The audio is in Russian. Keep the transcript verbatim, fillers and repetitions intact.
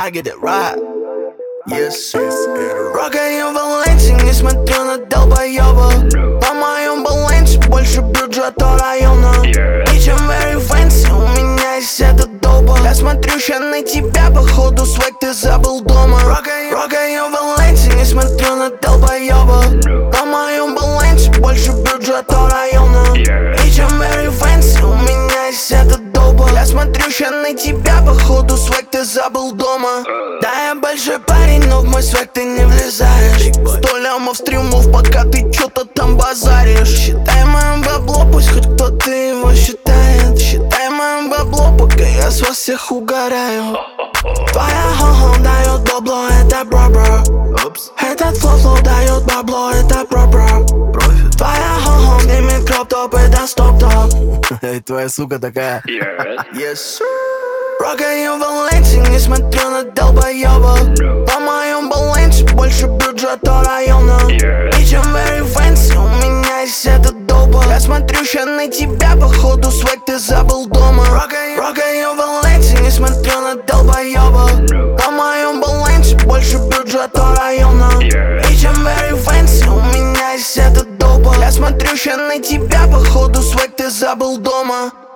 I get it right. Yes, Рогаю Валенсии, не смотрю на долбоёба. По моем балансе больше бюджета района. И чем very fancy, у меня есть эта доба. Я смотрю ща на тебя, походу свек ты забыл дома. Рогаю Валенсии, не смотрю на долбоёба. По моем балансе больше бюджета района. И чем very fancy, у меня есть эта доба. Я смотрю ща на тебя, походу свек ты забыл дома. Да, я большой парень, но в мой свек ты не влезаешь. Сто лямов стримов, пока ты чё-то там базаришь. Считай моё бабло, пусть хоть кто-то его считает. Считай моё бабло, пока я с вас всех угораю. Твоя хо-хо дает бабло, это бро-бро. Этот флоу-флоу дает бабло, это бро-бро. Твоя хо-хо снимет кроп-топ, это стоп-топ. Твоя сука такая. Yes. Рогаю Валенсии, не смотрю на долбоёба. По моем балансе больше бюджета района. И чем very fancy, у меня есть эта доба. Я смотрю ща на тебя, походу свек ты забыл дома. Рогаю Валенсии, не смотрю на долбоёба. По моем балансе больше бюджета района. И чем very fancy, у меня есть эта доба. Я смотрю ща на тебя, походу свек ты забыл дома.